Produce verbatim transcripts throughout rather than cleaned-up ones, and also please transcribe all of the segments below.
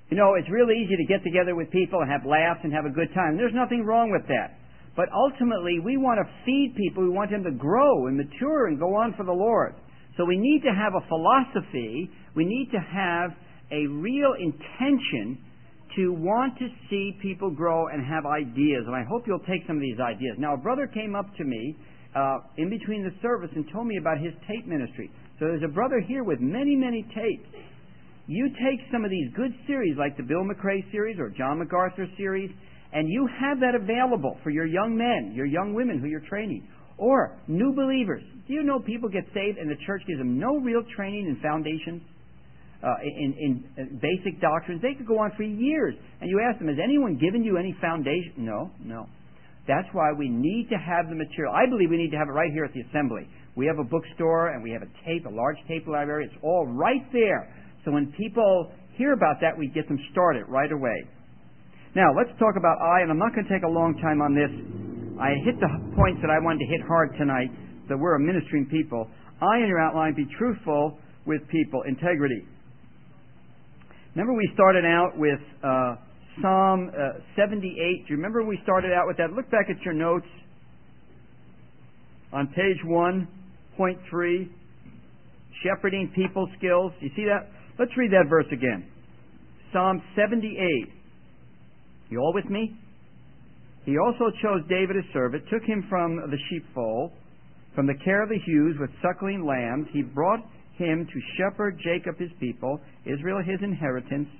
You know, it's real easy to get together with people and have laughs and have a good time. There's nothing wrong with that. But ultimately, we want to feed people. We want them to grow and mature and go on for the Lord. So we need to have a philosophy. We need to have a real intention to want to see people grow and have ideas. And I hope you'll take some of these ideas. Now, a brother came up to me uh, in between the service and told me about his tape ministry. So there's a brother here with many, many tapes. You take some of these good series like the Bill McRae series or John MacArthur series, and you have that available for your young men, your young women who you're training, or new believers. Do you know people get saved and the church gives them no real training in foundations, uh, in, in basic doctrines? They could go on for years. And you ask them, has anyone given you any foundation? No, no. That's why we need to have the material. I believe we need to have it right here at the assembly. We have a bookstore and we have a tape, a large tape library. It's all right there. So when people hear about that, we get them started right away. Now, let's talk about I, and I'm not going to take a long time on this. I hit the points that I wanted to hit hard tonight, that we're a ministering people. I, in your outline, be truthful with people, integrity. Remember we started out with uh, Psalm uh, seventy-eight. Do you remember we started out with that? Look back at your notes on page one point three, shepherding people skills. You see that? Let's read that verse again. Psalm seventy-eight. You all with me? He also chose David his servant, took him from the sheepfold, from the care of the ewes with suckling lambs. He brought him to shepherd Jacob his people, Israel his inheritance.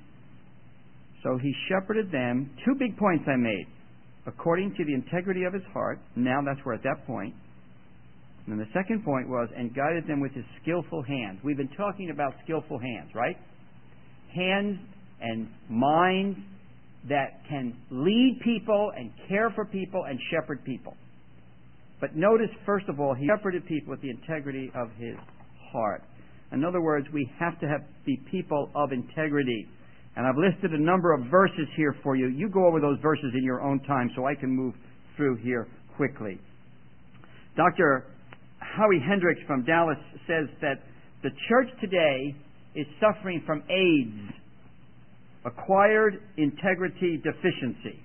So he shepherded them. Two big points I made. According to the integrity of his heart. Now that's where at that point. And then the second point was, and guided them with his skillful hands. We've been talking about skillful hands, right? Hands and minds that can lead people and care for people and shepherd people. But notice, first of all, he shepherded people with the integrity of his heart. In other words, we have to have be people of integrity. And I've listed a number of verses here for you. You go over those verses in your own time so I can move through here quickly. Doctor Howie Hendricks from Dallas says that the church today is suffering from AIDS, acquired integrity deficiency.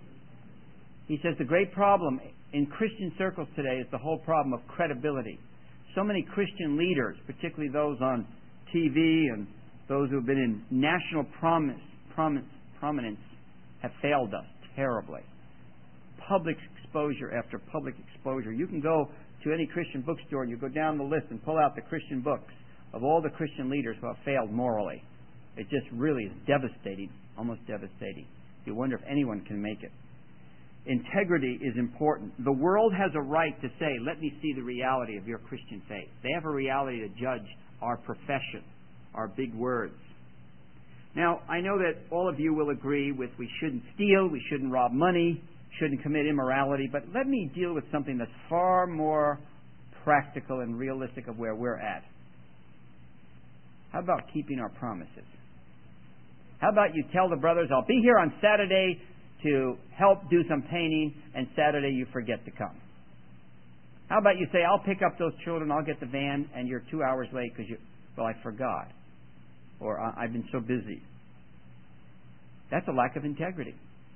He says the great problem in Christian circles today is the whole problem of credibility. So many Christian leaders, particularly those on T V and those who have been in national prominence, prominence, prominence have failed us terribly. Public exposure after public exposure. You can go to any Christian bookstore and you go down the list and pull out the Christian books of all the Christian leaders who have failed morally. It just really is devastating, almost devastating. You wonder if anyone can make it. Integrity is important. The world has a right to say, let me see the reality of your Christian faith. They have a reality to judge our profession, our big words. Now, I know that all of you will agree with we shouldn't steal, we shouldn't rob money, shouldn't commit immorality, but let me deal with something that's far more practical and realistic of where we're at. How about keeping our promises? How about you tell the brothers, I'll be here on Saturday to help do some painting, and Saturday you forget to come? How about you say, I'll pick up those children, I'll get the van, and you're two hours late because you, well, I forgot. Or I've been so busy. That's a lack of integrity.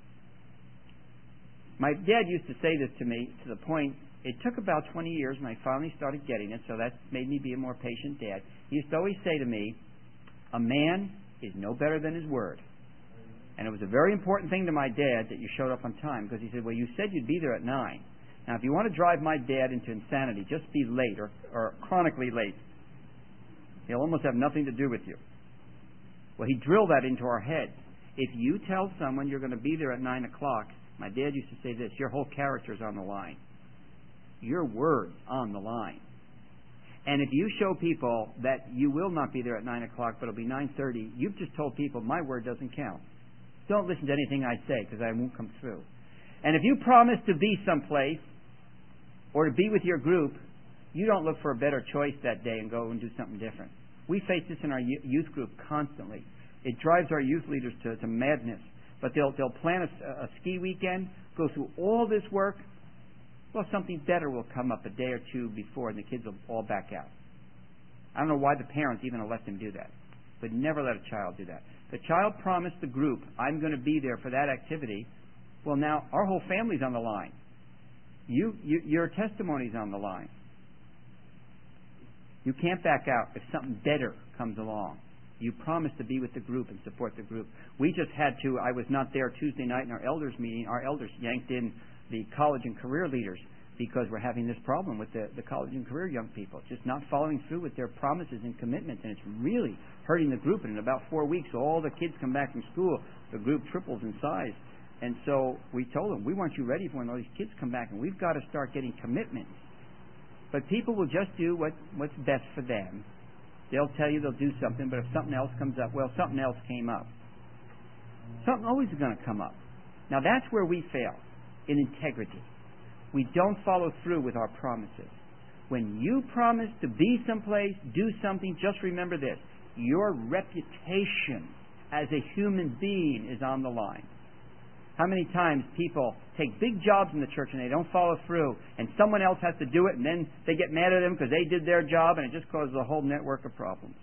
My dad used to say this to me to the point, it took about twenty years when I finally started getting it, so that made me be a more patient dad. He used to always say to me, a man is no better than his word. And it was a very important thing to my dad that you showed up on time, because he said, well, you said you'd be there at nine. Now, if you want to drive my dad into insanity, just be late or, or chronically late. He'll almost have nothing to do with you. Well, he drilled that into our heads. If you tell someone you're going to be there at nine o'clock, my dad used to say this, your whole character's on the line. Your word's on the line. And if you show people that you will not be there at nine o'clock, but it'll be nine thirty, you've just told people my word doesn't count. Don't listen to anything I say because I won't come through. And if you promise to be someplace or to be with your group, you don't look for a better choice that day and go and do something different. We face this in our youth group constantly. It drives our youth leaders to, to madness. But they'll, they'll plan a, a ski weekend, go through all this work. Well, something better will come up a day or two before and the kids will all back out. I don't know why the parents even let them do that. but never let a child do that. The child promised the group, I'm going to be there for that activity. Well, now our whole family's on the line. You, you, your testimony's on the line. You can't back out if something better comes along. You promised to be with the group and support the group. We just had to, I was not there Tuesday night in our elders meeting. Our elders yanked in the college and career leaders because we're having this problem with the, the college and career young people, just not following through with their promises and commitments, and it's really hurting the group. And in about four weeks, all the kids come back from school. The group triples in size. And so we told them, we want you ready for when all these kids come back, and we've got to start getting commitments. But people will just do what, what's best for them. They'll tell you they'll do something, but if something else comes up, well, something else came up. Something always is going to come up. Now, that's where we fail, in integrity. We don't follow through with our promises. When you promise to be someplace, do something, just remember this. Your reputation as a human being is on the line. How many times people take big jobs in the church and they don't follow through, and someone else has to do it, and then they get mad at them because they did their job, and it just causes a whole network of problems.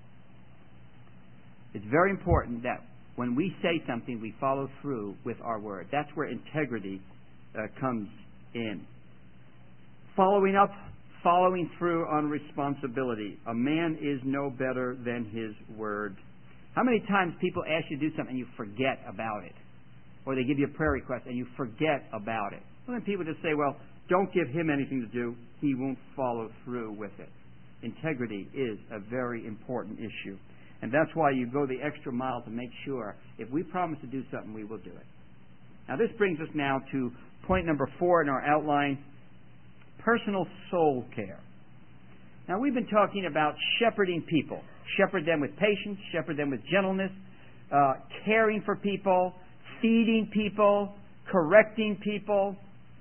It's very important that when we say something, we follow through with our word. That's where integrity uh, comes in. Following up, following through on responsibility. A man is no better than his word. How many times people ask you to do something and you forget about it? Or they give you a prayer request and you forget about it. Well, then people just say, well, don't give him anything to do. He won't follow through with it. Integrity is a very important issue. And that's why you go the extra mile to make sure if we promise to do something, we will do it. Now, this brings us now to point number four in our outline, personal soul care. Now, we've been talking about shepherding people. Shepherd them with patience, shepherd them with gentleness, uh, caring for people, feeding people, correcting people.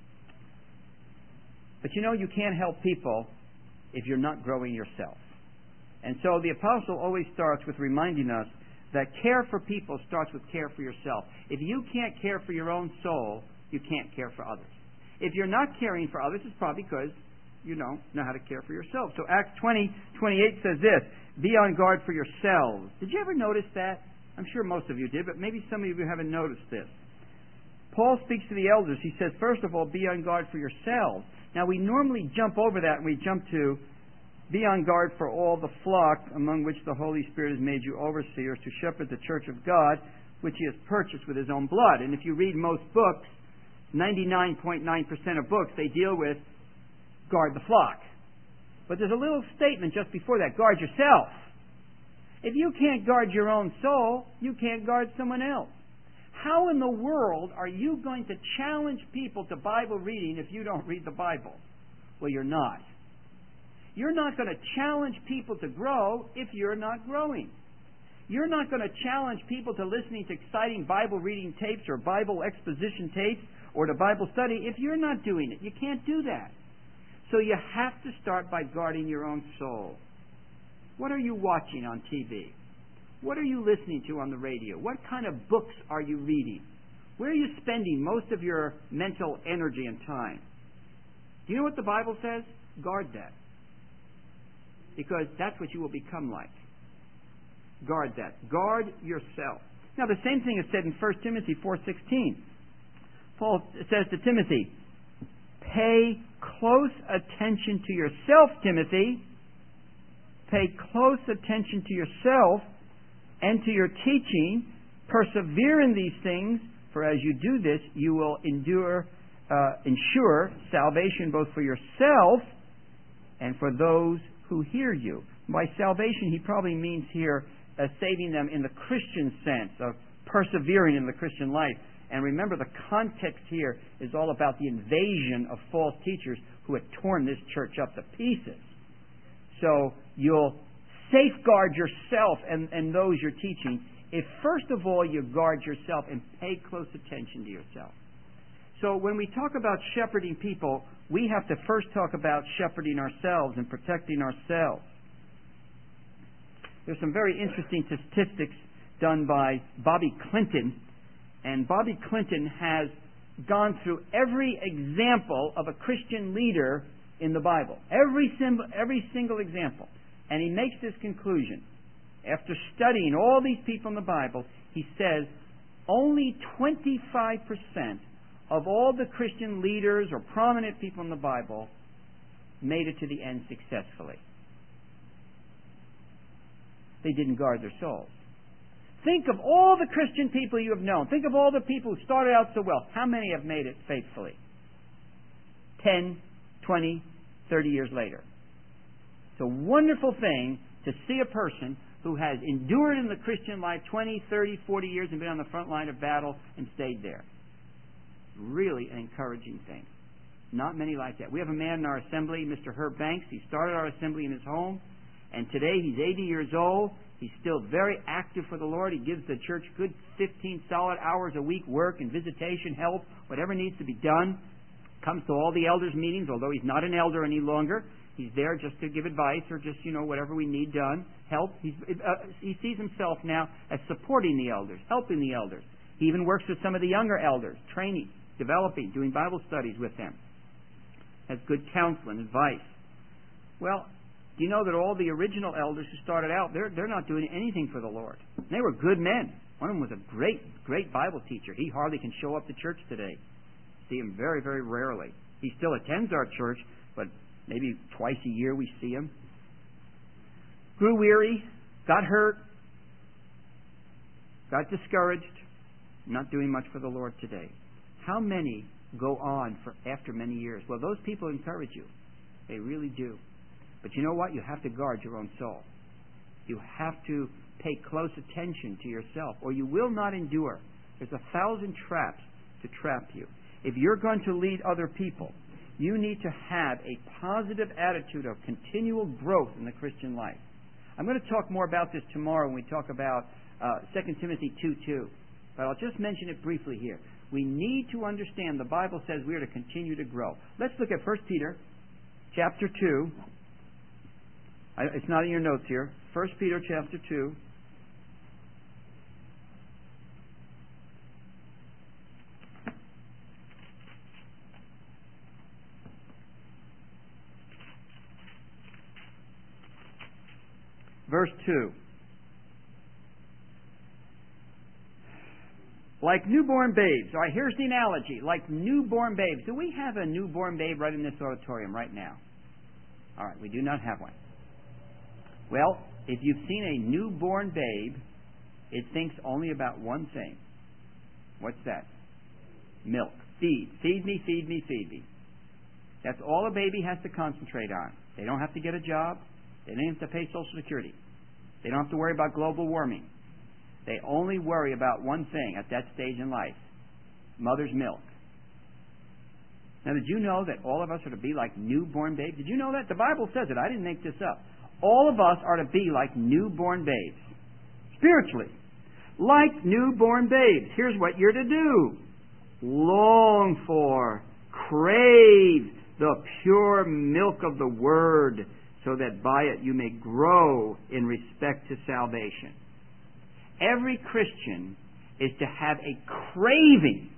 But you know, you can't help people if you're not growing yourself. And so the apostle always starts with reminding us that care for people starts with care for yourself. If you can't care for your own soul, you can't care for others. If you're not caring for others, it's probably because you don't know how to care for yourself. So Acts twenty twenty-eight says this, be on guard for yourselves. Did you ever notice that? I'm sure most of you did, but maybe some of you haven't noticed this. Paul speaks to the elders. He says, first of all, be on guard for yourselves. Now, we normally jump over that and we jump to be on guard for all the flock among which the Holy Spirit has made you overseers to shepherd the church of God, which he has purchased with his own blood. And if you read most books, ninety-nine point nine percent of books, they deal with guard the flock. But there's a little statement just before that, guard yourself. If you can't guard your own soul, you can't guard someone else. How in the world are you going to challenge people to Bible reading if you don't read the Bible? Well, you're not. You're not going to challenge people to grow if you're not growing. You're not going to challenge people to listening to exciting Bible reading tapes or Bible exposition tapes or to Bible study if you're not doing it. You can't do that. So you have to start by guarding your own soul. What are you watching on T V? What are you listening to on the radio? What kind of books are you reading? Where are you spending most of your mental energy and time? Do you know what the Bible says? Guard that. Because that's what you will become like. Guard that. Guard yourself. Now, the same thing is said in First Timothy four sixteen. Paul says to Timothy, pay close attention to yourself, Timothy. Pay close attention to yourself and to your teaching. Persevere in these things, for as you do this, you will endure, uh, ensure salvation both for yourself and for those who hear you. By salvation, he probably means here uh, saving them in the Christian sense of persevering in the Christian life. And remember, the context here is all about the invasion of false teachers who had torn this church up to pieces. So you'll safeguard yourself and, and those you're teaching if, first of all, you guard yourself and pay close attention to yourself. So when we talk about shepherding people, we have to first talk about shepherding ourselves and protecting ourselves. There's some very interesting statistics done by Bobby Clinton. And Bobby Clinton has gone through every example of a Christian leader in the Bible. Every, sim- every single example. And he makes this conclusion. after studying all these people in the Bible, he says only twenty-five percent of all the Christian leaders or prominent people in the Bible made it to the end successfully. They didn't guard their souls. Think of all the Christian people you have known. Think of all the people who started out so well. How many have made it faithfully? ten, twenty, thirty years later. It's a wonderful thing to see a person who has endured in the Christian life twenty, thirty, forty years and been on the front line of battle and stayed there. Really an encouraging thing. Not many like that. We have a man in our assembly, Mister Herb Banks. He started our assembly in his home, and today he's eighty years old. He's still very active for the Lord. He gives the church good fifteen solid hours a week work and visitation, help, whatever needs to be done. Comes to all the elders' meetings, although he's not an elder any longer. He's there just to give advice or just, you know, whatever we need done, help. He's, uh, he sees himself now as supporting the elders, helping the elders. He even works with some of the younger elders, training, developing, doing Bible studies with them. Has good counsel and advice. Well, do you know that all the original elders who started out, they're, they're not doing anything for the Lord. They were good men. One of them was a great, great Bible teacher. He hardly can show up to church today. See him very, very rarely. He still attends our church, but maybe twice a year we see him. Grew weary, got hurt, got discouraged, not doing much for the Lord today. How many go on for after many years? Well, those people encourage you. They really do. But you know what? You have to guard your own soul. You have to pay close attention to yourself, or you will not endure. There's a thousand traps to trap you. If you're going to lead other people, you need to have a positive attitude of continual growth in the Christian life. I'm going to talk more about this tomorrow when we talk about uh, Second Timothy two two. But I'll just mention it briefly here. We need to understand the Bible says we are to continue to grow. Let's look at First Peter chapter two. I, it's not in your notes here. First Peter chapter two. Verse two. Like newborn babes. All right, here's the analogy. Like newborn babes. Do we have a newborn babe right in this auditorium right now? All right, we do not have one. Well, if you've seen a newborn babe, it thinks only about one thing. What's that? Milk. Feed. Feed me, feed me, feed me. That's all a baby has to concentrate on. They don't have to get a job. They don't have to pay Social Security. They don't have to worry about global warming. They only worry about one thing at that stage in life. Mother's milk. Now, did you know that all of us are to be like newborn babes? Did you know that? The Bible says it. I didn't make this up. All of us are to be like newborn babes. Spiritually. Like newborn babes. Here's what you're to do. Long for, crave the pure milk of the Word, so that by it you may grow in respect to salvation. Every Christian is to have a craving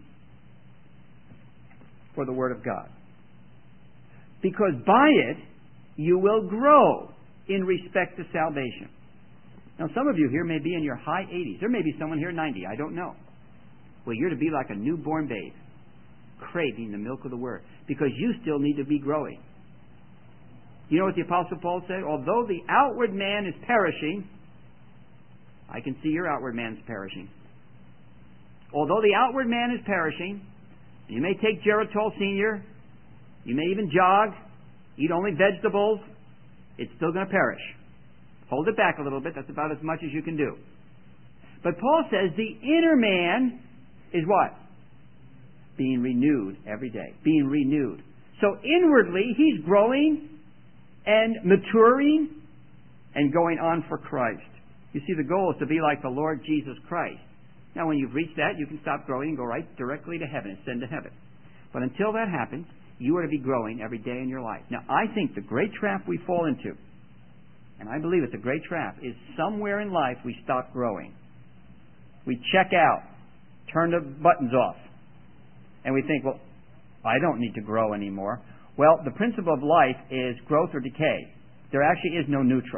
for the Word of God. Because by it, you will grow in respect to salvation. Now, some of you here may be in your high eighties. There may be someone here ninety. I don't know. Well, you're to be like a newborn babe, craving the milk of the Word, because you still need to be growing. You know what the Apostle Paul said? Although the outward man is perishing, I can see your outward man is perishing. Although the outward man is perishing, you may take Geritol Senior, you may even jog, eat only vegetables, it's still going to perish. Hold it back a little bit. That's about as much as you can do. But Paul says the inner man is what? Being renewed every day. Being renewed. So inwardly, he's growing and maturing and going on for Christ. You see, the goal is to be like the Lord Jesus Christ. Now, when you've reached that, you can stop growing and go right directly to heaven, ascend to heaven. But until that happens, you are to be growing every day in your life. Now, I think the great trap we fall into, and I believe it's a great trap, is somewhere in life we stop growing. We check out, turn the buttons off, and we think, well, I don't need to grow anymore. Well, the principle of life is growth or decay. There actually is no neutral.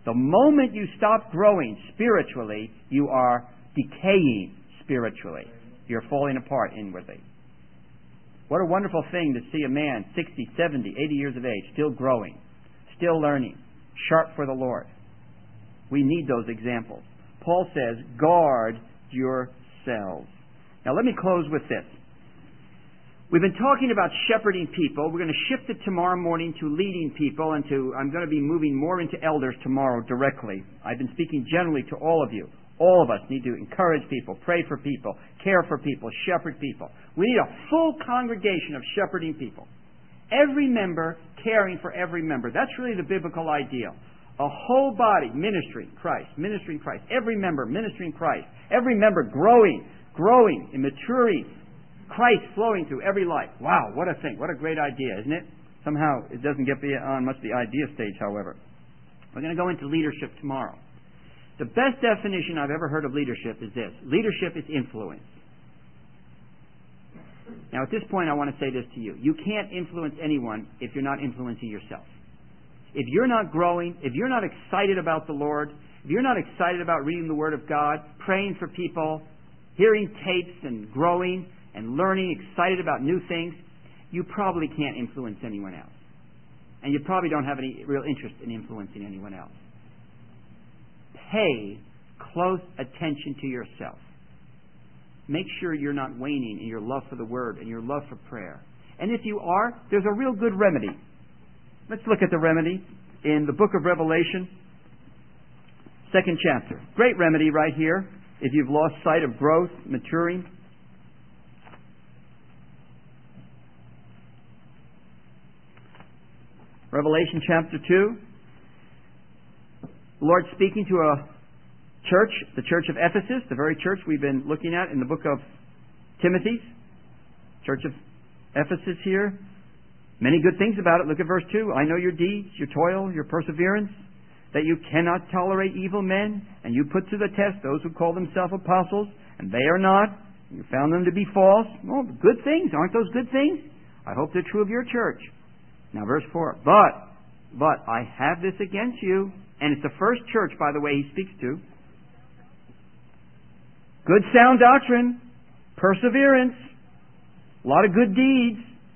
The moment you stop growing spiritually, you are decaying spiritually. You're falling apart inwardly. What a wonderful thing to see a man sixty, seventy, eighty years of age still growing, still learning, sharp for the Lord. We need those examples. Paul says, guard yourselves. Now let me close with this. We've been talking about shepherding people. We're going to shift it tomorrow morning to leading people, and to I'm going to be moving more into elders tomorrow directly. I've been speaking generally to all of you. All of us need to encourage people, pray for people, care for people, shepherd people. We need a full congregation of shepherding people. Every member caring for every member. That's really the biblical ideal. A whole body ministering Christ, ministering Christ. Every member ministering Christ. Every member growing, growing and maturing. Christ flowing through every life. Wow, what a thing. What a great idea, isn't it? Somehow it doesn't get on much the idea stage, however. We're going to go into leadership tomorrow. The best definition I've ever heard of leadership is this. Leadership is influence. Now, at this point, I want to say this to you. You can't influence anyone if you're not influencing yourself. If you're not growing, if you're not excited about the Lord, if you're not excited about reading the Word of God, praying for people, hearing tapes and growing and learning, excited about new things, you probably can't influence anyone else. And you probably don't have any real interest in influencing anyone else. Pay close attention to yourself. Make sure you're not waning in your love for the Word and your love for prayer. And if you are, there's a real good remedy. Let's look at the remedy in the book of Revelation, second chapter. Great remedy right here if you've lost sight of growth, maturing. Revelation chapter two. The Lord speaking to a church, the church of Ephesus, the very church we've been looking at in the book of Timothy. Church of Ephesus here. Many good things about it. Look at verse two. I know your deeds, your toil, your perseverance, that you cannot tolerate evil men, and you put to the test those who call themselves apostles, and they are not. You found them to be false. Well, good things. Aren't those good things? I hope they're true of your church. Now, verse four. But, but I have this against you. And it's the first church, by the way, he speaks to. Good sound doctrine, perseverance, a lot of good deeds.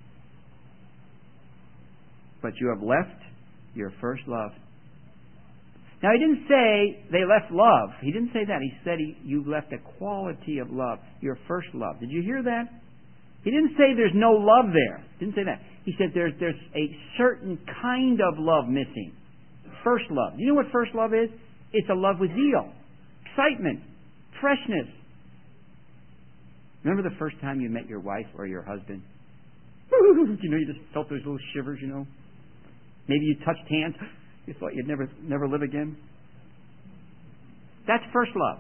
But you have left your first love. Now, he didn't say they left love. He didn't say that. He said he, you left a quality of love, your first love. Did you hear that? He didn't say there's no love there. He didn't say that. He said there's, there's a certain kind of love missing. First love. You know what first love is? It's a love with zeal, excitement, freshness. Remember the first time you met your wife or your husband? You know, you just felt those little shivers, you know. Maybe you touched hands. You thought you'd never never live again. That's first love.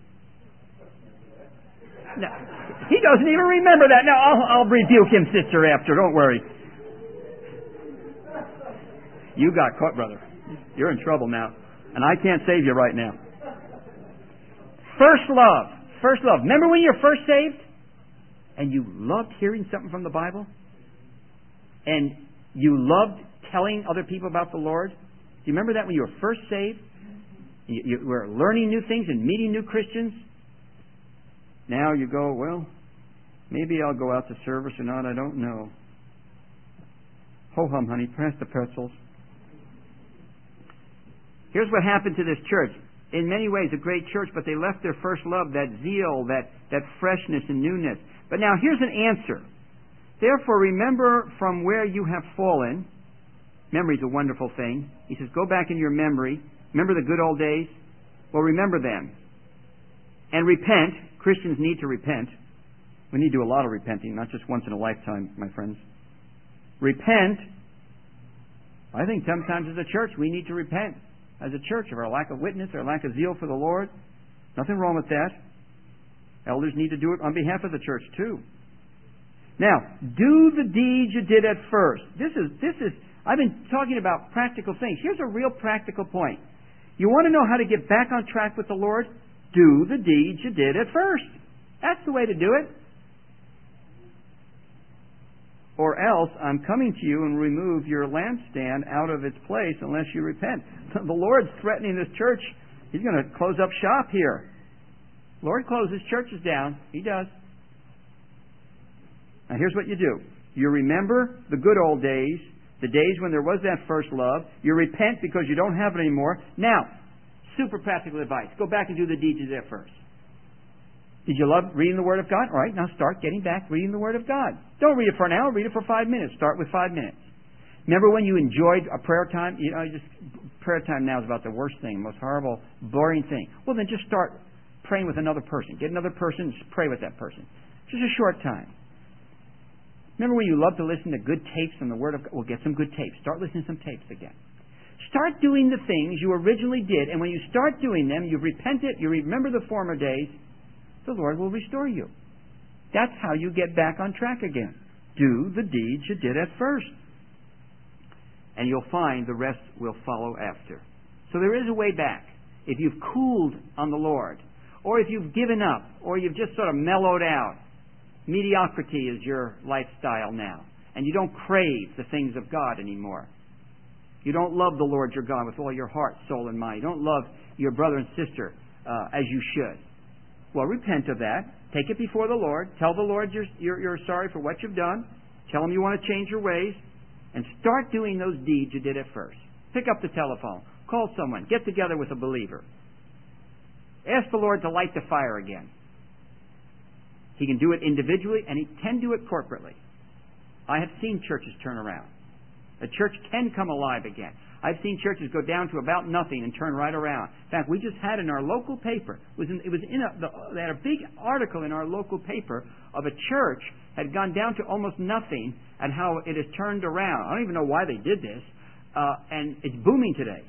No, he doesn't even remember that. Now, I'll, I'll rebuke him, sister, after. Don't worry. You got caught, brother. You're in trouble now. And I can't save you right now. First love. First love. Remember when you were first saved? And you loved hearing something from the Bible? And you loved telling other people about the Lord? Do you remember that when you were first saved? You, you were learning new things and meeting new Christians? Now you go, well, maybe I'll go out to service or not, I don't know. Ho-hum, honey, pass the pretzels. Here's what happened to this church. In many ways, a great church, but they left their first love, that zeal, that, that freshness and newness. But now, here's an answer. Therefore, remember from where you have fallen. Memory's a wonderful thing. He says, go back in your memory. Remember the good old days? Well, remember them. And repent. Christians need to repent. We need to do a lot of repenting, not just once in a lifetime, my friends. Repent. I think sometimes as a church, we need to repent. As a church, of our lack of witness, our lack of zeal for the Lord. Nothing wrong with that. Elders need to do it on behalf of the church too. Now, do the deeds you did at first. This is, this is, I've been talking about practical things. Here's a real practical point. You want to know how to get back on track with the Lord? Do the deeds you did at first. That's the way to do it. or else I'm coming to you and remove your lampstand out of its place unless you repent. The Lord's threatening this church. He's going to close up shop here. Lord closes churches down. He does. Now here's what you do. You remember the good old days, the days when there was that first love. You repent because you don't have it anymore. Now, super practical advice. Go back and do the deeds you did first. Did you love reading the Word of God? All right, now start getting back reading the Word of God. Don't read it for an hour. Read it for five minutes. Start with five minutes. Remember when you enjoyed a prayer time? You know, just prayer time now is about the worst thing, most horrible, boring thing. Well, then just start praying with another person. Get another person and just pray with that person. Just a short time. Remember when you loved to listen to good tapes from the Word of God? Well, get some good tapes. Start listening to some tapes again. Start doing the things you originally did, and when you start doing them, you've repented, you remember the former days, the Lord will restore you. That's how you get back on track again. Do the deeds you did at first. And you'll find the rest will follow after. So there is a way back. If you've cooled on the Lord, or if you've given up, or you've just sort of mellowed out, mediocrity is your lifestyle now, and you don't crave the things of God anymore. You don't love the Lord your God with all your heart, soul, and mind. You don't love your brother and sister uh, as you should. Well, repent of that. Take it before the Lord. Tell the Lord you're, you're, you're sorry for what you've done. Tell Him you want to change your ways. And start doing those deeds you did at first. Pick up the telephone. Call someone. Get together with a believer. Ask the Lord to light the fire again. He can do it individually, and He can do it corporately. I have seen churches turn around. A church can come alive again. I've seen churches go down to about nothing and turn right around. In fact, we just had in our local paper, it was in, it was in a, the, they had a big article in our local paper of a church had gone down to almost nothing and how it has turned around. I don't even know why they did this, uh, and it's booming today.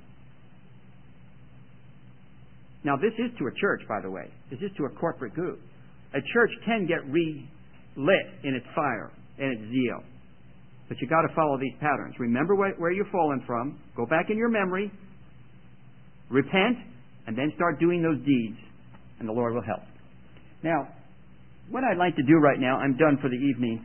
Now, this is to a church, by the way. This is to a corporate group. A church can get relit in its fire and its zeal. But you've got to follow these patterns. Remember where, where you've fallen from. Go back in your memory. Repent. And then start doing those deeds. And the Lord will help. Now, what I'd like to do right now, I'm done for the evening.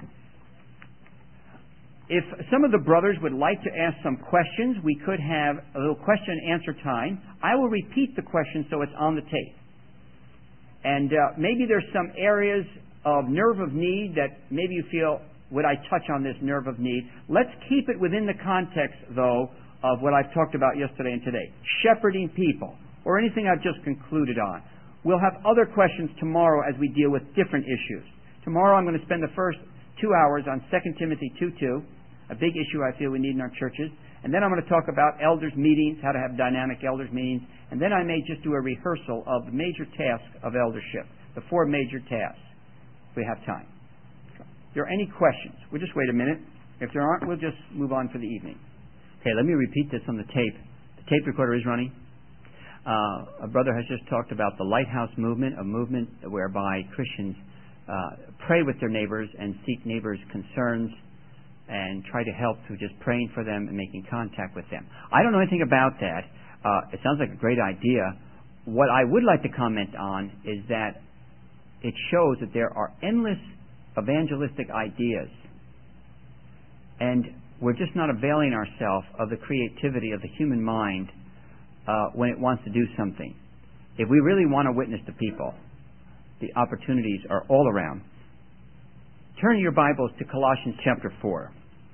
If some of the brothers would like to ask some questions, we could have a little question and answer time. I will repeat the question so it's on the tape. And uh, maybe there's some areas of nerve of need that maybe you feel, would I touch on this nerve of need? Let's keep it within the context, though, of what I've talked about yesterday and today. Shepherding people, or anything I've just concluded on. We'll have other questions tomorrow as we deal with different issues. Tomorrow I'm going to spend the first two hours on Second Timothy two two, a big issue I feel we need in our churches. And then I'm going to talk about elders' meetings, how to have dynamic elders' meetings. And then I may just do a rehearsal of the major tasks of eldership, the four major tasks. If we have time. If there are any questions, we'll just wait a minute. If there aren't, we'll just move on for the evening. Okay, let me repeat this on the tape. The tape recorder is running. Uh, a brother has just talked about the Lighthouse movement, a movement whereby Christians uh, pray with their neighbors and seek neighbors' concerns and try to help through just praying for them and making contact with them. I don't know anything about that. Uh, it sounds like a great idea. What I would like to comment on is that it shows that there are endless evangelistic ideas, and we're just not availing ourselves of the creativity of the human mind uh, when it wants to do something. If we really want to witness to people, the opportunities are all around. Turn your Bibles to Colossians chapter four.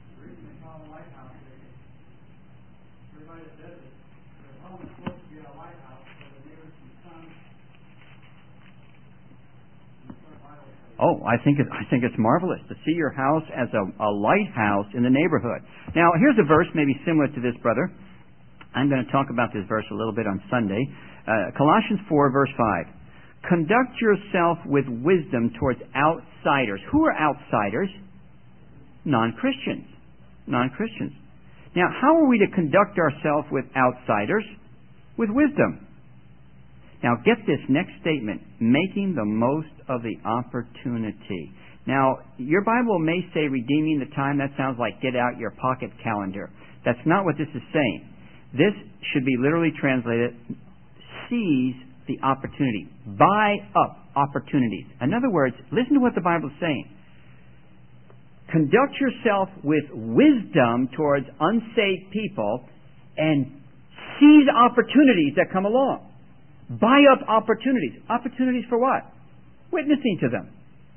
Oh, I think it, I think it's marvelous to see your house as a, a lighthouse in the neighborhood. Now, here's a verse maybe similar to this, brother. I'm going to talk about this verse a little bit on Sunday. Uh, Colossians four, verse five. Conduct yourself with wisdom towards outsiders. Who are outsiders? Non-Christians. Non-Christians. Now, how are we to conduct ourselves with outsiders? With wisdom. Now, get this next statement, making the most of the opportunity. Now, your Bible may say redeeming the time. That sounds like get out your pocket calendar. That's not what this is saying. This should be literally translated, seize the opportunity. Buy up opportunities. In other words, listen to what the Bible is saying. Conduct yourself with wisdom towards unsaved people and seize opportunities that come along. Buy up opportunities. Opportunities for what? Witnessing to them.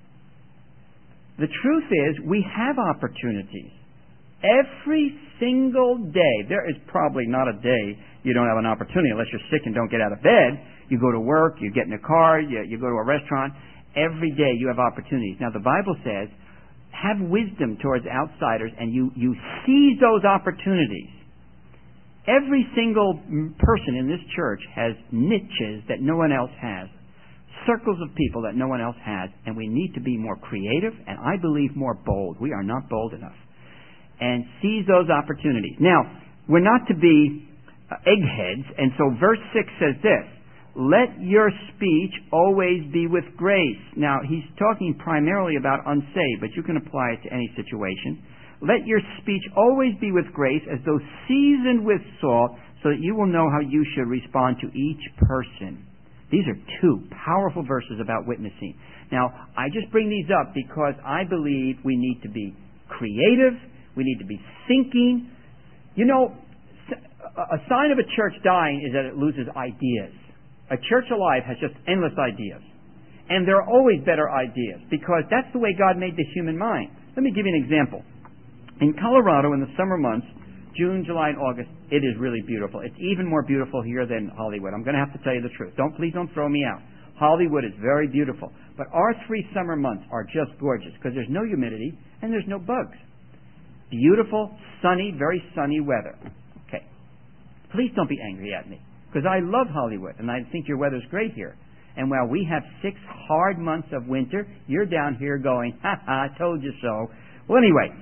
The truth is, we have opportunities. Every single day. There is probably not a day you don't have an opportunity unless you're sick and don't get out of bed. You go to work, you get in a car, you, you go to a restaurant. Every day you have opportunities. Now the Bible says, have wisdom towards outsiders and you, you seize those opportunities. Every single person in this church has niches that no one else has. Circles of people that no one else has. And we need to be more creative and I believe more bold. We are not bold enough. And seize those opportunities. Now, we're not to be uh, eggheads. And so verse six says this. Let your speech always be with grace. Now, he's talking primarily about unsaved, but you can apply it to any situation. Let your speech always be with grace, as though seasoned with salt, so that you will know how you should respond to each person. These are two powerful verses about witnessing. Now, I just bring these up because I believe we need to be creative. We need to be thinking. You know, a sign of a church dying is that it loses ideas. A church alive has just endless ideas. And there are always better ideas because that's the way God made the human mind. Let me give you an example. In Colorado in the summer months, June, July, and August, it is really beautiful. It's even more beautiful here than Hollywood. I'm going to have to tell you the truth. Don't Please don't throw me out. Hollywood is very beautiful. But our three summer months are just gorgeous because there's no humidity and there's no bugs. Beautiful, sunny, very sunny weather. Okay. Please don't be angry at me. Because I love Hollywood, and I think your weather's great here. And while we have six hard months of winter, you're down here going, ha ha, I told you so. Well, anyway,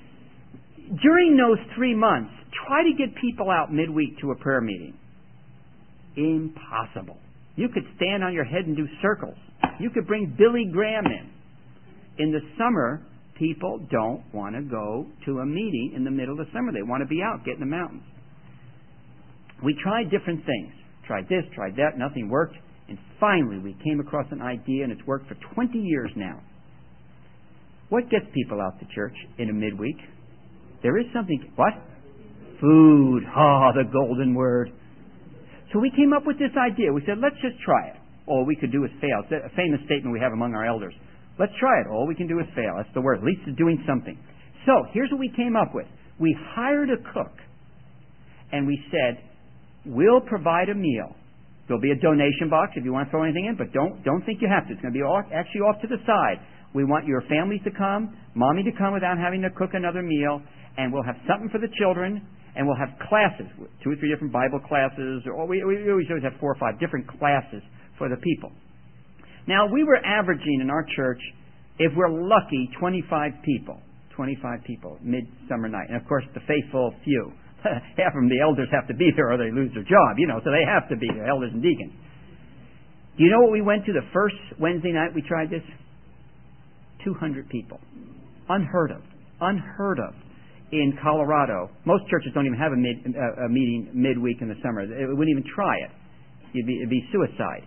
during those three months, try to get people out midweek to a prayer meeting. Impossible. You could stand on your head and do circles. You could bring Billy Graham in. In the summer, people don't want to go to a meeting in the middle of the summer. They want to be out, get in the mountains. We tried different things. Tried this, tried that, nothing worked. And finally we came across an idea and it's worked for twenty years now. What gets people out to church in a midweek? There is something, what? Food. Ah, oh, the golden word. So we came up with this idea. We said, let's just try it. All we could do is fail. It's a famous statement we have among our elders. Let's try it. All we can do is fail. That's the word. At least it's doing something. So here's what we came up with. We hired a cook and we said, we'll provide a meal. There'll be a donation box if you want to throw anything in, but don't don't think you have to. It's going to be off, actually off to the side. We want your families to come, mommy to come without having to cook another meal, and we'll have something for the children, and we'll have classes, two or three different Bible classes, or we, we always always have four or five different classes for the people. Now, we were averaging in our church, if we're lucky, twenty-five people. twenty-five people, midsummer night. And of course, the faithful few. Half of them, the elders have to be there or they lose their job, you know, so they have to be there, elders and deacons. Do you know what we went to the first Wednesday night we tried this? two hundred people. Unheard of. Unheard of in Colorado. Most churches don't even have a, mid, uh, a meeting midweek in the summer. They wouldn't even try it. It'd be, it'd be suicide.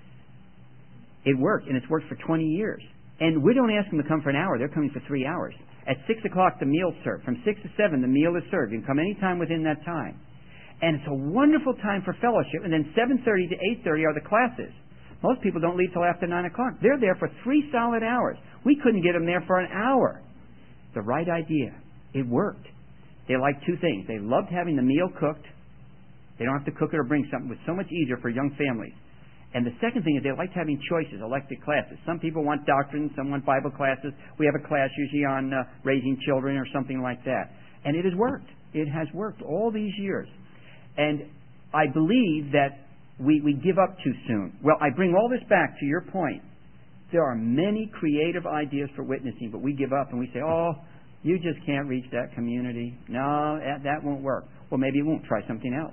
It worked, and it's worked for twenty years. And we don't ask them to come for an hour. They're coming for three hours. At six o'clock, the meal's served. From six to seven, the meal is served. You can come any time within that time. And it's a wonderful time for fellowship. And then seven thirty to eight thirty are the classes. Most people don't leave till after nine o'clock. They're there for three solid hours. We couldn't get them there for an hour. The right idea. It worked. They liked two things. They loved having the meal cooked. They don't have to cook it or bring something. It was so much easier for young families. And the second thing is they liked having choices, elected classes. Some people want doctrine, some want Bible classes. We have a class usually on uh, raising children or something like that. And it has worked. It has worked all these years. And I believe that we, we give up too soon. Well, I bring all this back to your point. There are many creative ideas for witnessing, but we give up and we say, oh, you just can't reach that community. No, that, that won't work. Well, maybe it won't. Try something else.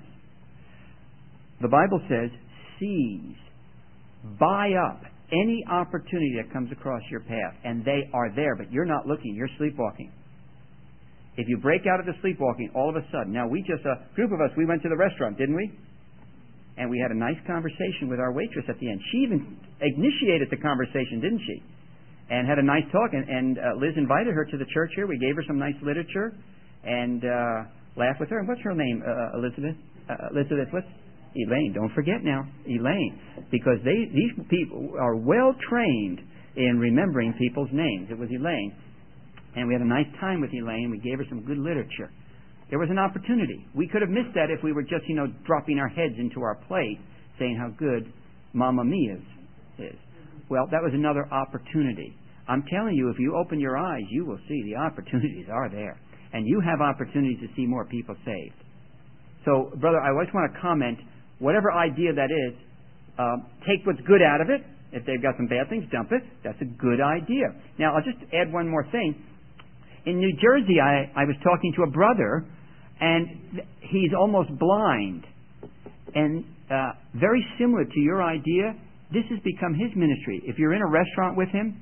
The Bible says, seize, buy up any opportunity that comes across your path. And they are there, but you're not looking. You're sleepwalking. If you break out of the sleepwalking, all of a sudden, now we just, a group of us, we went to the restaurant, didn't we? And we had a nice conversation with our waitress at the end. She even initiated the conversation, didn't she? and had a nice talk. And, and uh, Liz invited her to the church here. We gave her some nice literature and uh, laughed with her. And what's her name, uh, Elizabeth? Uh, Elizabeth, what's Elaine? Don't forget now, Elaine, because they these people are well trained in remembering people's names. It was Elaine, and we had a nice time with Elaine. We gave her some good literature. There was an opportunity. We could have missed that if we were just, you know, dropping our heads into our plate, saying how good Mamma Mia's is. Well, that was another opportunity. I'm telling you, if you open your eyes, you will see the opportunities are there. And you have opportunities to see more people saved. So, brother, I always want to comment, whatever idea that is, uh, take what's good out of it. If they've got some bad things, dump it. That's a good idea. Now, I'll just add one more thing. In New Jersey, I, I was talking to a brother, and th- he's almost blind. And uh, very similar to your idea, this has become his ministry. If you're in a restaurant with him,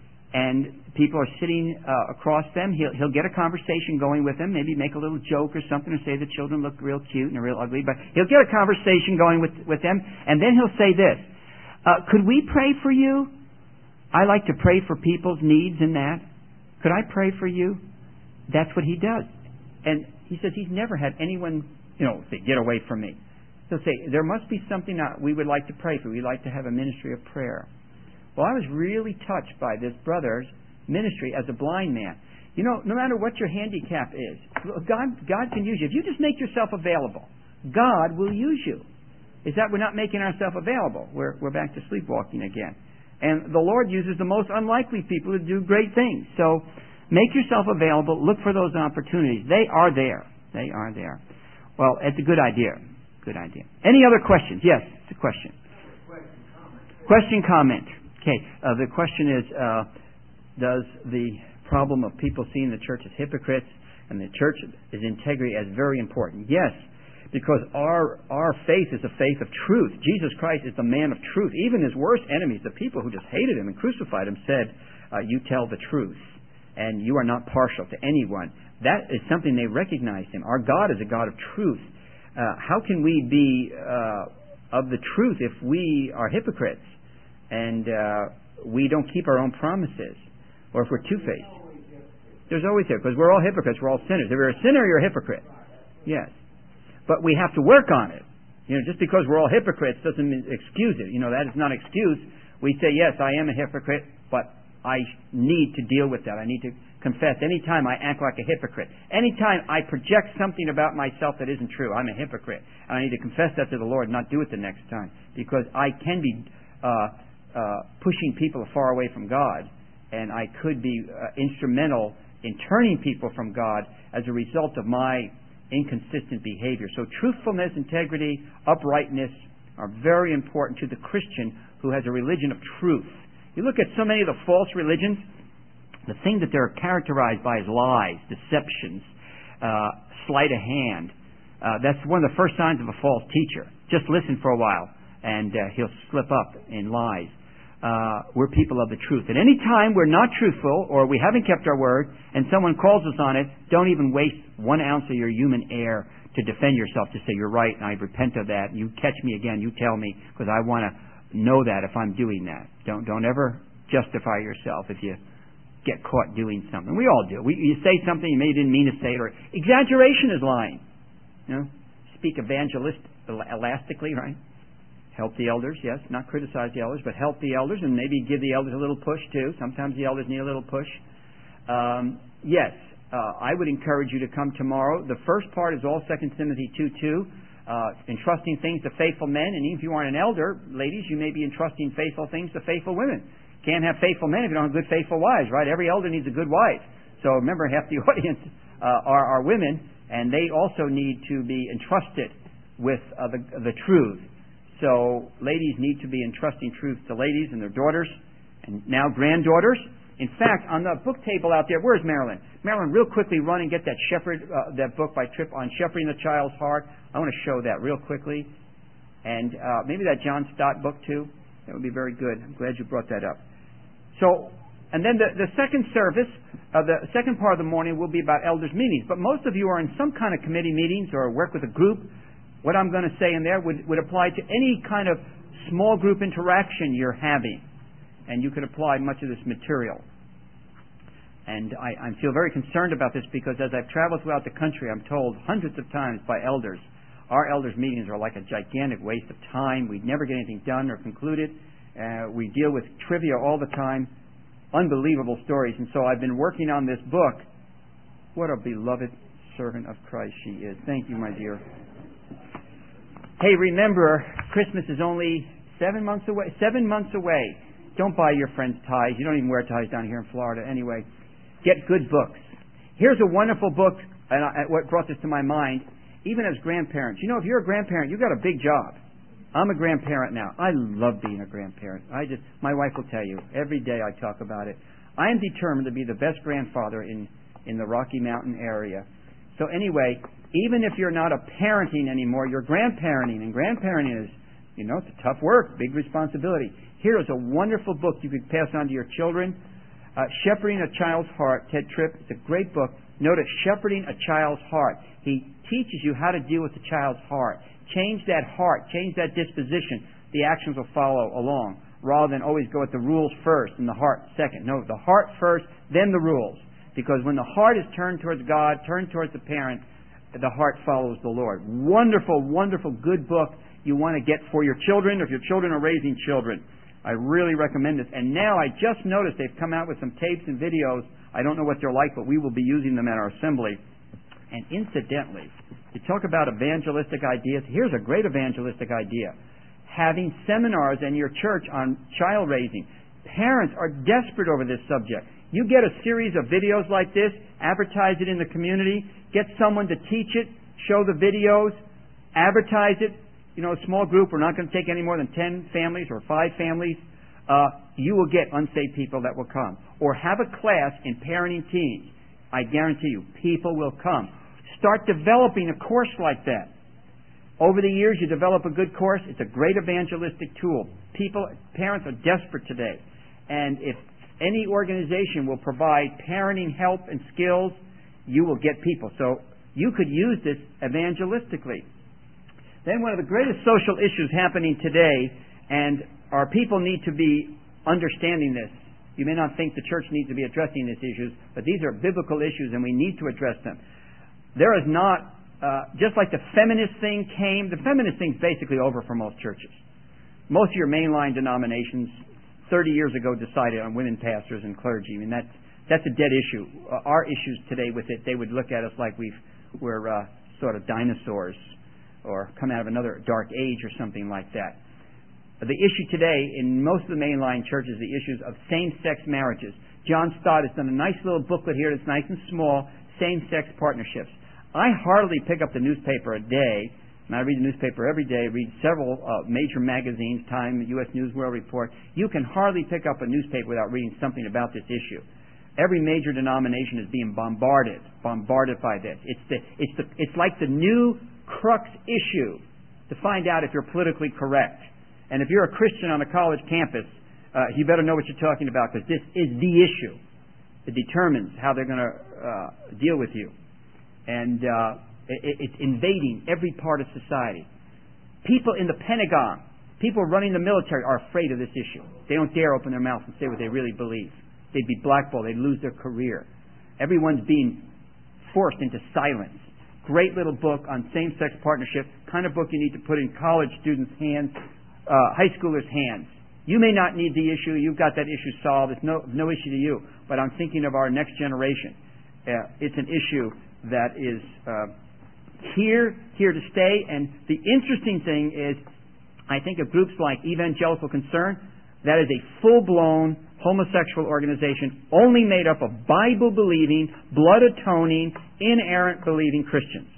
and people are sitting uh, across them, he'll, he'll get a conversation going with them, maybe make a little joke or something, or say the children look real cute and they're real ugly, but he'll get a conversation going with, with them, and then he'll say this, uh, could we pray for you? I like to pray for people's needs and that. Could I pray for you? That's what he does. And he says he's never had anyone, you know, say, get away from me. He'll say, there must be something that we would like to pray for. We'd like to have a ministry of prayer. Well, I was really touched by this brother's ministry as a blind man. You know, no matter what your handicap is, God, God can use you. If you just make yourself available, God will use you. It's that we're not making ourselves available. We're, we're back to sleepwalking again. And the Lord uses the most unlikely people to do great things. So make yourself available. Look for those opportunities. They are there. They are there. Well, it's a good idea. Good idea. Any other questions? Yes, it's a question. Question, comment. Question, comment. Okay, uh, the question is, uh, does the problem of people seeing the church as hypocrites and the church as integrity as very important? Yes, because our our faith is a faith of truth. Jesus Christ is the man of truth. Even his worst enemies, the people who just hated him and crucified him, said, uh, you tell the truth, and you are not partial to anyone. That is something they recognized him. Our God is a God of truth. Uh, how can we be uh, of the truth if we are hypocrites? And uh, we don't keep our own promises, or if we're two-faced. There's always here, because we're all hypocrites, we're all sinners. If you're a sinner, you're a hypocrite. Yes. But we have to work on it. You know, just because we're all hypocrites doesn't excuse it. You know, that is not an excuse. We say, yes, I am a hypocrite, but I need to deal with that. I need to confess. Anytime I act like a hypocrite, anytime I project something about myself that isn't true, I'm a hypocrite. And I need to confess that to the Lord and not do it the next time, because I can be uh, Uh, pushing people far away from God, and I could be uh, instrumental in turning people from God as a result of my inconsistent behavior. So truthfulness, integrity, uprightness are very important to the Christian who has a religion of truth. You look at so many of the false religions, the thing that they're characterized by is lies, deceptions, uh, sleight of hand. Uh, that's one of the first signs of a false teacher. Just listen for a while, and uh, he'll slip up in lies. Uh, we're people of the truth. At any time we're not truthful or we haven't kept our word and someone calls us on it, don't even waste one ounce of your human air to defend yourself, to say you're right and I repent of that. You catch me again, you tell me, because I want to know that if I'm doing that. Don't don't ever justify yourself if you get caught doing something. We all do. We, you say something you maybe didn't mean to say it, or exaggeration is lying. You know, speak evangelist elastically, right? Help the elders, yes, not criticize the elders, but help the elders and maybe give the elders a little push too. Sometimes the elders need a little push. Um, yes, uh, I would encourage you to come tomorrow. The first part is all Second Timothy two two, uh, entrusting things to faithful men. And even if you aren't an elder, ladies, you may be entrusting faithful things to faithful women. Can't have faithful men if you don't have good faithful wives, right? Every elder needs a good wife. So remember, half the audience uh, are, are women, and they also need to be entrusted with uh, the, the truth. So ladies need to be entrusting truth to ladies and their daughters, and now granddaughters. In fact, on the book table out there, where's Marilyn? Marilyn, real quickly run and get that shepherd, uh, that book by Tripp on shepherding the child's heart. I want to show that real quickly. And uh, maybe that John Stott book too. That would be very good. I'm glad you brought that up. So, and then the, the second service, uh, the second part of the morning will be about elders' meetings. But most of you are in some kind of committee meetings or work with a group. What I'm going to say in there would, would apply to any kind of small group interaction you're having. and you could apply much of this material. And I, I feel very concerned about this because as I've traveled throughout the country, I'm told hundreds of times by elders, our elders' meetings are like a gigantic waste of time. We never get anything done or concluded. Uh, we deal with trivia all the time, unbelievable stories. And so I've been working on this book. What a beloved servant of Christ she is. Thank you, my dear. Hey, remember, Christmas is only seven months away. Seven months away. Don't buy your friends ties. You don't even wear ties down here in Florida anyway. Get good books. Here's a wonderful book, and I, what brought this to my mind, even as grandparents. You know, if you're a grandparent, you've got a big job. I'm a grandparent now. I love being a grandparent. I just, my wife will tell you, every day I talk about it. I am determined to be the best grandfather in, in the Rocky Mountain area. So anyway, even if you're not a parenting anymore, you're grandparenting, and grandparenting is, you know, it's a tough work, big responsibility. Here is a wonderful book you could pass on to your children. Uh, Shepherding a Child's Heart, Ted Tripp. It's a great book. Notice, Shepherding a Child's Heart. He teaches you how to deal with the child's heart. Change that heart. Change that disposition. The actions will follow along, rather than always go at the rules first and the heart second. No, the heart first, then the rules. Because when the heart is turned towards God, turned towards the parent, the heart follows the Lord. Wonderful, wonderful, good book you want to get for your children, or if your children are raising children. I really recommend this. And now I just noticed they've come out with some tapes and videos. I don't know what they're like, but we will be using them at our assembly. And incidentally, you talk about evangelistic ideas. Here's a great evangelistic idea. Having seminars in your church on child raising. Parents are desperate over this subject. You get a series of videos like this, advertise it in the community, get someone to teach it, show the videos, advertise it. You know, a small group, we're not going to take any more than ten families or five families. Uh, you will get unsaved people that will come. Or have a class in parenting teens. I guarantee you, people will come. Start developing a course like that. Over the years, you develop a good course. It's a great evangelistic tool. People, parents are desperate today. And if any organization will provide parenting help and skills, you will get people. So you could use this evangelistically. Then one of the greatest social issues happening today, and our people need to be understanding this. You may not think the church needs to be addressing these issues, but these are biblical issues and we need to address them. There is not, uh, just like the feminist thing came, the feminist thing's basically over for most churches. Most of your mainline denominations thirty years ago decided on women pastors and clergy. I mean, that's, that's a dead issue. Uh, our issues today with it, they would look at us like we've, we're uh, sort of dinosaurs, or come out of another dark age or something like that. The issue today in most of the mainline churches is the issues of same-sex marriages. John Stott has done a nice little booklet here that's nice and small, same-sex partnerships. I hardly pick up the newspaper a day, and I read the newspaper every day, read several uh, major magazines, Time, U S News World Report. You can hardly pick up a newspaper without reading something about this issue. Every major denomination is being bombarded, bombarded by this. It's the, it's the, it's like the new crux issue to find out if you're politically correct. And if you're a Christian on a college campus, uh, you better know what you're talking about, because this is the issue. It determines how they're going to uh, deal with you. And uh, it, it's invading every part of society. People in the Pentagon, people running the military are afraid of this issue. They don't dare open their mouth and say what they really believe. They'd be blackballed. They'd lose their career. Everyone's being forced into silence. Great little book on same-sex partnership, kind of book you need to put in college students' hands, uh, high schoolers' hands. You may not need the issue. You've got that issue solved. It's no, no issue to you. But I'm thinking of our next generation. Uh, it's an issue that is uh, here, here to stay. And the interesting thing is, I think of groups like Evangelical Concern, that is a full-blown homosexual organization only made up of Bible-believing, blood-atoning, inerrant-believing Christians.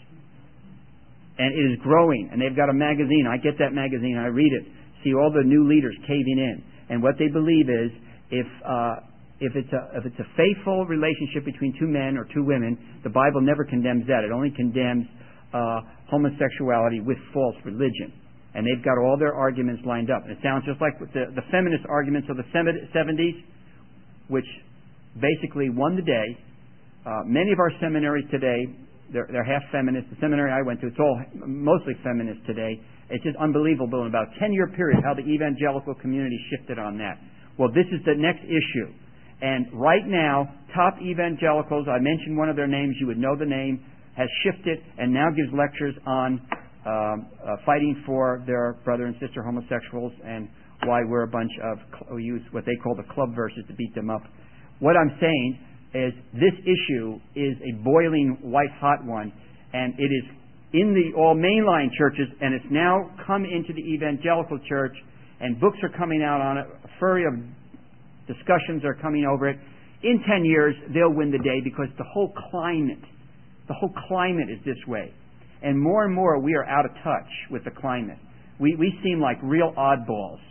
And it is growing. And they've got a magazine. I get that magazine. I read it. See all the new leaders caving in. And what they believe is if uh, if it's a if it's a faithful relationship between two men or two women, the Bible never condemns that. It only condemns uh, homosexuality with false religion. And they've got all their arguments lined up. And it sounds just like the, the feminist arguments of the seventies, which basically won the day. Uh, many of our seminaries today, they're, they're half feminist. The seminary I went to, it's all mostly feminist today. It's just unbelievable in about a ten-year period how the evangelical community shifted on that. Well, this is the next issue. And right now, top evangelicals, I mentioned one of their names, you would know the name, has shifted and now gives lectures on um, uh, fighting for their brother and sister homosexuals and why we're a bunch of, we use what they call the club verses to beat them up. What I'm saying is this issue is a boiling white-hot one, and it is in the all mainline churches, and it's now come into the evangelical church, and books are coming out on it, a flurry of discussions are coming over it. In ten years, they'll win the day because the whole climate, the whole climate is this way. And more and more we are out of touch with the climate. We, we seem like real oddballs.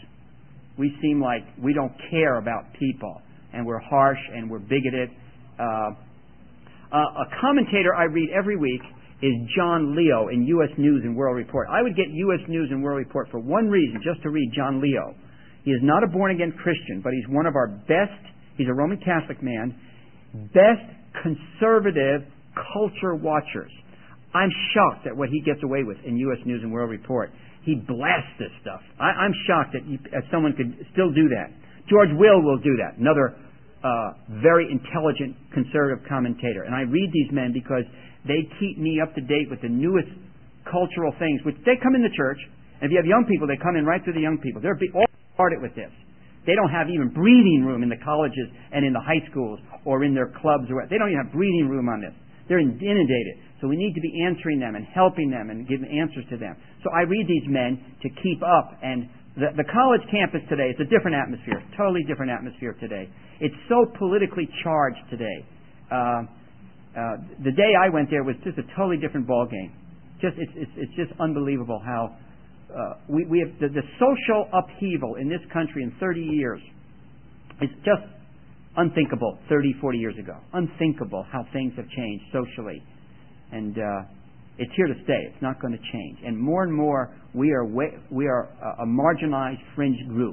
We seem like we don't care about people, and we're harsh and we're bigoted. Uh, uh, a commentator I read every week is John Leo in U S News and World Report. I would get U S News and World Report for one reason, just to read John Leo. He is not a born-again Christian, but he's one of our best, he's a Roman Catholic man, best conservative culture watchers. I'm shocked at what he gets away with in U S News and World Report. He blasts this stuff. I, I'm shocked that you, uh, someone could still do that. George Will will do that, another uh, very intelligent conservative commentator. And I read these men because they keep me up to date with the newest cultural things, which they come in the church. And if you have young people, they come in right through the young people. They're all started with this. They don't have even breathing room in the colleges and in the high schools or in their clubs. Or they don't even have breathing room on this. They're inundated. So we need to be answering them and helping them and giving answers to them. So I read these men to keep up. And the, the college campus today, it's a different atmosphere, totally different atmosphere today. It's so politically charged today. Uh, uh, the day I went there was just a totally different ball game. Just it's it's, it's just unbelievable how uh, we we have the, the social upheaval in this country in thirty years. It's just unthinkable thirty, forty years ago. Unthinkable how things have changed socially. And uh, it's here to stay. It's not going to change. And more and more, we are way, we are a, a marginalized fringe group.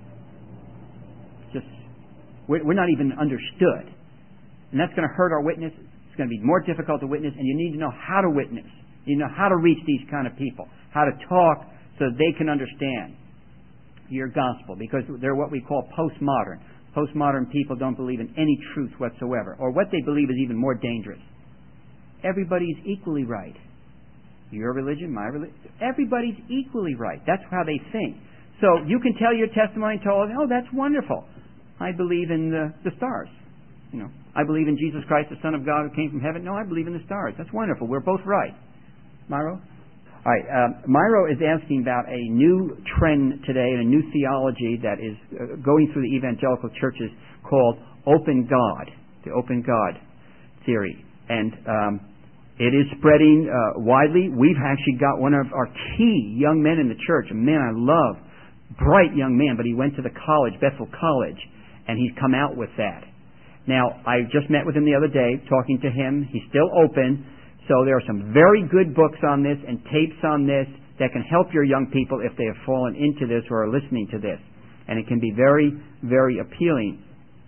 Just we're, we're not even understood, and that's going to hurt our witness. It's going to be more difficult to witness, and you need to know how to witness. You know how to reach these kind of people, how to talk so they can understand your gospel, because they're what we call postmodern. Postmodern people don't believe in any truth whatsoever, or what they believe is even more dangerous. Everybody's equally right. Your religion, my religion, everybody's equally right. That's how they think. So you can tell your testimony, tell them, oh, that's wonderful. I believe in the, the stars. You know, I believe in Jesus Christ, the Son of God who came from heaven. No, I believe in the stars. That's wonderful. We're both right. Myro? All right. Um, Myro is asking about a new trend today and a new theology that is uh, going through the evangelical churches called open God, the open God theory. And um, it is spreading uh, widely. We've actually got one of our key young men in the church, a man I love, bright young man, but he went to the college, Bethel College, and he's come out with that. Now, I just met with him the other day, talking to him. He's still open. So there are some very good books on this and tapes on this that can help your young people if they have fallen into this or are listening to this. And it can be very, very appealing.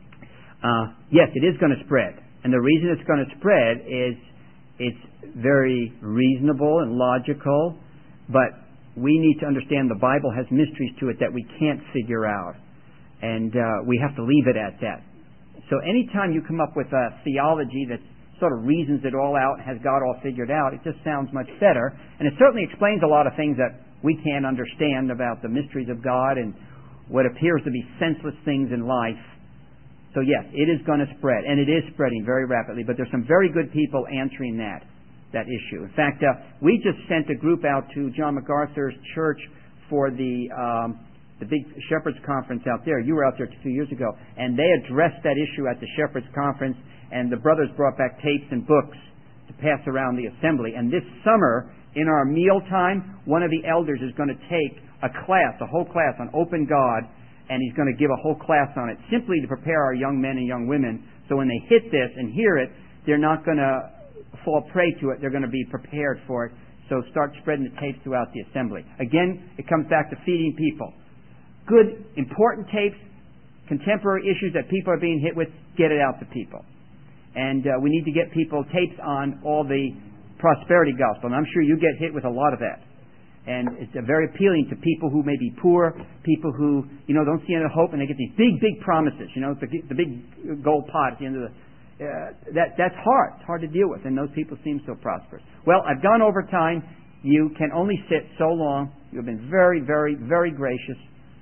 Uh, yes, it is going to spread. And the reason it's going to spread is it's very reasonable and logical, but we need to understand the Bible has mysteries to it that we can't figure out. And uh, we have to leave it at that. So anytime you come up with a theology that sort of reasons it all out, has God all figured out, it just sounds much better. And it certainly explains a lot of things that we can't understand about the mysteries of God and what appears to be senseless things in life. So yes, it is going to spread, and it is spreading very rapidly, but there's some very good people answering that that issue. In fact, uh, we just sent a group out to John MacArthur's church for the um, the big Shepherds Conference out there. You were out there two years ago, and they addressed that issue at the Shepherds Conference, and the brothers brought back tapes and books to pass around the assembly. And this summer, in our mealtime, one of the elders is going to take a class, a whole class on open God, and he's going to give a whole class on it simply to prepare our young men and young women so when they hit this and hear it, they're not going to fall prey to it. They're going to be prepared for it. So start spreading the tapes throughout the assembly. Again, it comes back to feeding people. Good, important tapes, contemporary issues that people are being hit with, get it out to people. And uh, we need to get people tapes on all the prosperity gospel. And I'm sure you get hit with a lot of that. And it's uh, very appealing to people who may be poor, people who, you know, don't see any hope, and they get these big, big promises, you know, the, the big gold pot at the end of the... Uh, that That's hard. It's hard to deal with, and those people seem so prosperous. Well, I've gone over time. You can only sit so long. You've been very, very, very gracious.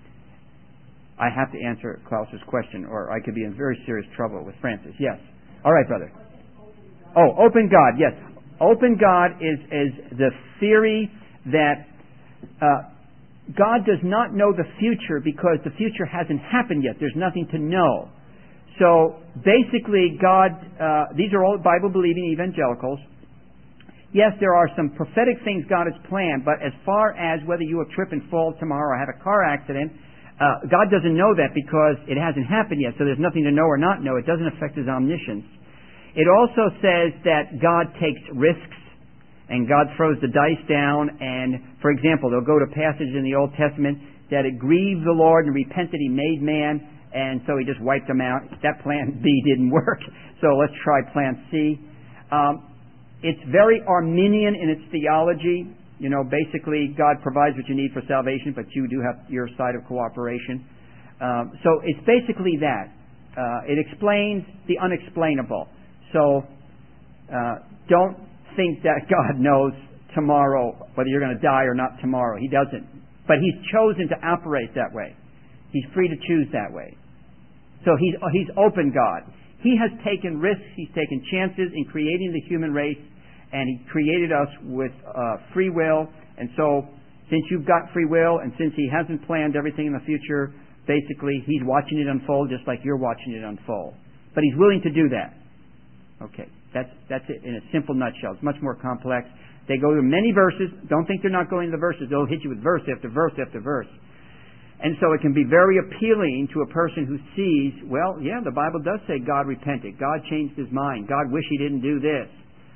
I have to answer Klaus's question, or I could be in very serious trouble with Francis. Yes. All right, brother. Oh, open God. Yes. Open God is, is the theory that uh, God does not know the future because the future hasn't happened yet. There's nothing to know. So basically, God, uh, these are all Bible-believing evangelicals. Yes, there are some prophetic things God has planned, but as far as whether you will trip and fall tomorrow or have a car accident, uh, God doesn't know that because it hasn't happened yet, so there's nothing to know or not know. It doesn't affect His omniscience. It also says that God takes risks and God throws the dice down, and, for example, they'll go to passages in the Old Testament that it grieved the Lord and repented He made man, and so He just wiped them out. That plan B didn't work, so let's try plan C. Um, it's very Arminian in its theology. You know, basically, God provides what you need for salvation, but you do have your side of cooperation. Um, so it's basically that. Uh, it explains the unexplainable. So uh, don't think that God knows tomorrow whether you're going to die or not tomorrow. He doesn't. But He's chosen to operate that way. He's free to choose that way. So He's, he's open God. He has taken risks. He's taken chances in creating the human race, and He created us with uh, free will. And so since you've got free will, and since He hasn't planned everything in the future, basically He's watching it unfold just like you're watching it unfold. But He's willing to do that. Okay, that's that's it in a simple nutshell. It's much more complex. They go to many verses. Don't think they're not going to the verses. They'll hit you with verse after verse after verse. And so it can be very appealing to a person who sees, well, yeah, the Bible does say God repented. God changed His mind. God wished He didn't do this.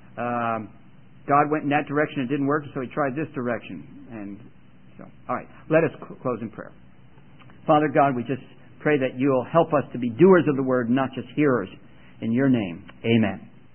Um, God went in that direction. It didn't work, so He tried this direction. And so, all right, let us cl- close in prayer. Father God, we just pray that You'll help us to be doers of the Word, not just hearers. In Your name, amen.